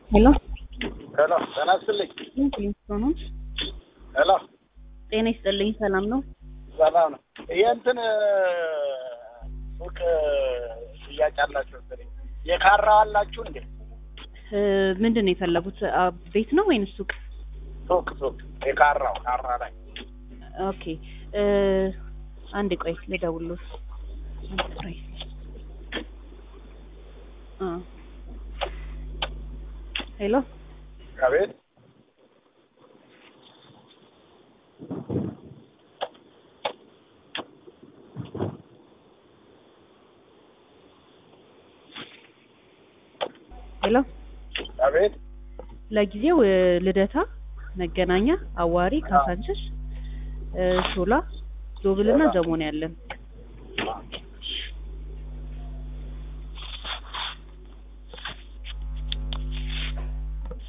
ሄሎ ሄሎ ጤና ይስጥልኝ። ቴሌፎኑ ሄሎ ጤና ይስጥልኝ። ሰላም ነው? ሰላም ነው። የእንትን ሱቅ ሽያጭ አላችሁ መሰለኝ። የካራ አላችሁ እንዴ? ምንድነው የፈለጉት? ቤት ነው ወይስ ሱቅ? ሱቅ የካራ ላይ። ኦኬ አንድ ቆይ ልደውልልህ። ሄሎ አቤት። ሄሎ አቤት። ለጊዜው ልደታ፣ መገናኛ፣ አዋሪ፣ ካሳንችስ፣ ሾላ፣ ዞብልና ዘሞን ያለን